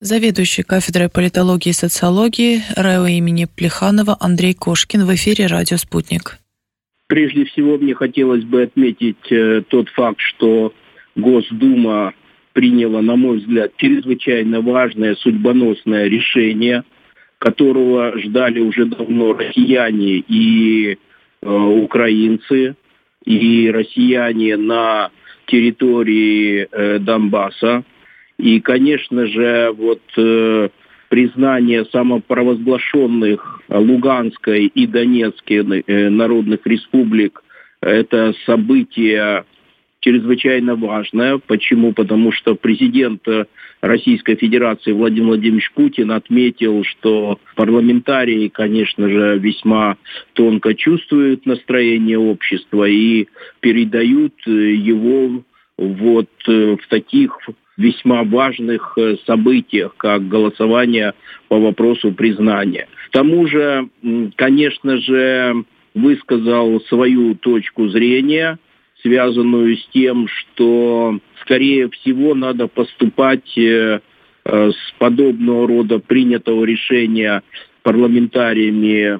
Заведующий кафедрой политологии и социологии РАО имени Плеханова Андрей Кошкин в эфире «Радио Спутник». Прежде всего, мне хотелось бы отметить тот факт, что Госдума приняла, на мой взгляд, чрезвычайно важное, судьбоносное решение, которого ждали уже давно россияне и украинцы, и россияне на территории Донбасса. И, конечно же, признание самопровозглашенных Луганской и Донецкой народных республик – это событие чрезвычайно важное. Почему? Потому что президент Российской Федерации Владимир Владимирович Путин отметил, что парламентарии, конечно же, весьма тонко чувствуют настроение общества и передают его в таких весьма важных событиях, как голосование по вопросу признания. К тому же, конечно же, высказал свою точку зрения, связанную с тем, что, скорее всего, надо поступать с подобного рода принятого решения парламентариями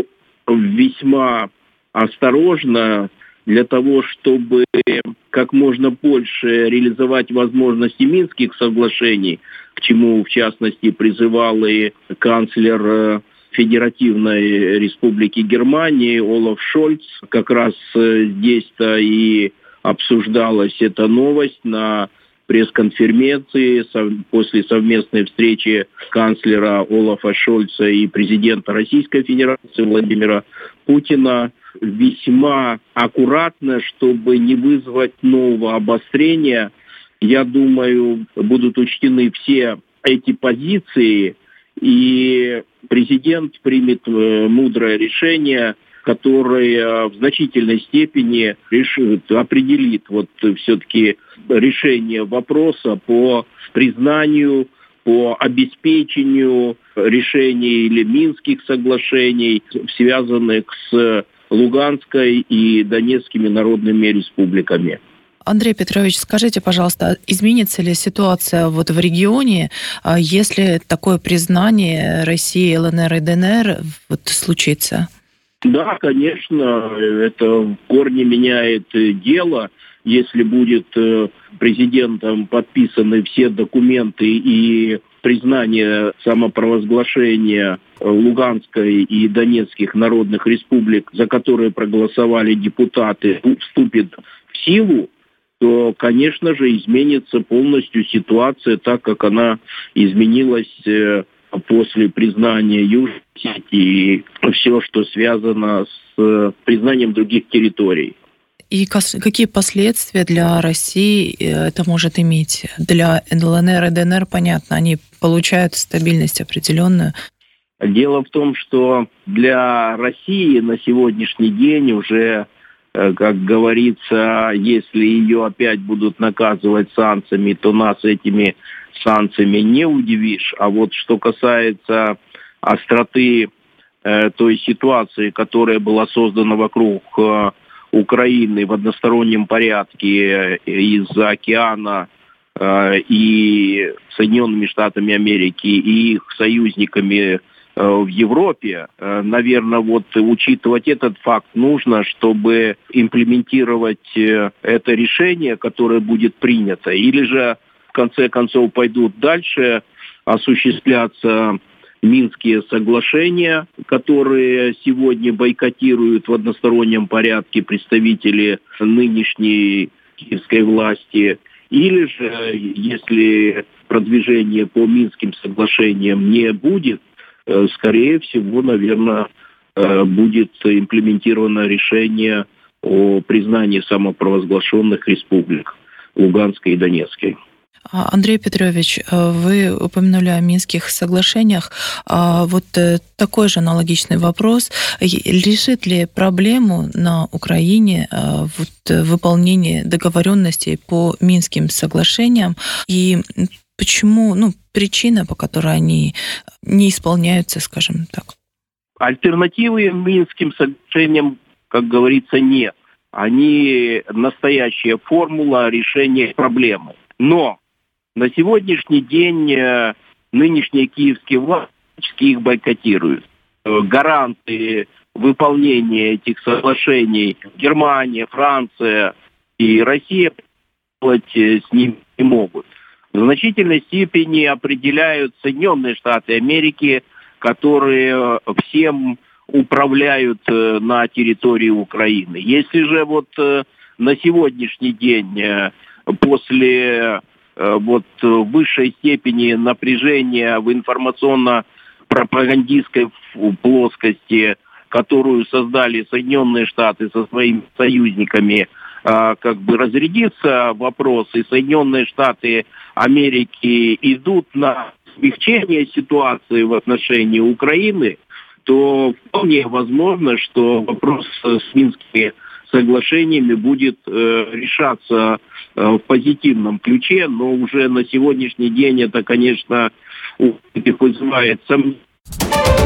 весьма осторожно, для того, чтобы как можно больше реализовать возможности Минских соглашений, к чему, в частности, призывал и канцлер Федеративной Республики Германии Олаф Шольц. Как раз здесь-то и обсуждалась эта новость на пресс-конференции после совместной встречи канцлера Олафа Шольца и президента Российской Федерации Владимира Путина. Весьма аккуратно, чтобы не вызвать нового обострения. Я думаю, будут учтены все эти позиции, и президент примет мудрое решение, которое в значительной степени определит все-таки решение вопроса по признанию, по обеспечению решений или Минских соглашений, связанных с Луганской и Донецкими народными республиками. Андрей Петрович, скажите, пожалуйста, изменится ли ситуация в регионе, если такое признание России, ЛНР и ДНР случится? Да, конечно, это в корне меняет дело. Если будет президентом подписаны все документы и признание самопровозглашения Луганской и Донецких народных республик, за которые проголосовали депутаты, вступит в силу, то, конечно же, изменится полностью ситуация, так как она изменилась после признания Южной Осетии и все, что связано с признанием других территорий. И какие последствия для России это может иметь? Для ЛНР и ДНР, понятно, они получают стабильность определенную. Дело в том, что для России на сегодняшний день уже, как говорится, если ее опять будут наказывать санкциями, то нас этими санкциями не удивишь. А что касается остроты той ситуации, которая была создана вокруг Украины в одностороннем порядке из-за океана и Соединенными Штатами Америки и их союзниками в Европе, наверное, учитывать этот факт нужно, чтобы имплементировать это решение, которое будет принято, или же в конце концов пойдут дальше осуществляться Минские соглашения, которые сегодня бойкотируют в одностороннем порядке представители нынешней киевской власти. Или же, если продвижения по Минским соглашениям не будет, скорее всего, наверное, будет имплементировано решение о признании самопровозглашенных республик Луганской и Донецкой. Андрей Петрович, вы упомянули о Минских соглашениях. Такой же аналогичный вопрос. Решит ли проблему на Украине выполнение договоренностей по Минским соглашениям? И почему, причина, по которой они не исполняются, скажем так? Альтернативы Минским соглашениям, как говорится, нет. Они настоящая формула решения проблемы. Но на сегодняшний день нынешние киевские власти их бойкотируют. Гаранты выполнения этих соглашений Германия, Франция и Россия делать с ними не могут. В значительной степени определяют Соединенные Штаты Америки, которые всем управляют на территории Украины. Если же на сегодняшний день после высшей степени напряжения в информационно-пропагандистской плоскости, которую создали Соединенные Штаты со своими союзниками, разрядится вопрос, и Соединенные Штаты Америки идут на смягчение ситуации в отношении Украины, то вполне возможно, что вопрос с Минскими соглашениями будет решаться в позитивном ключе, но уже на сегодняшний день это, конечно, вызывает сомнения.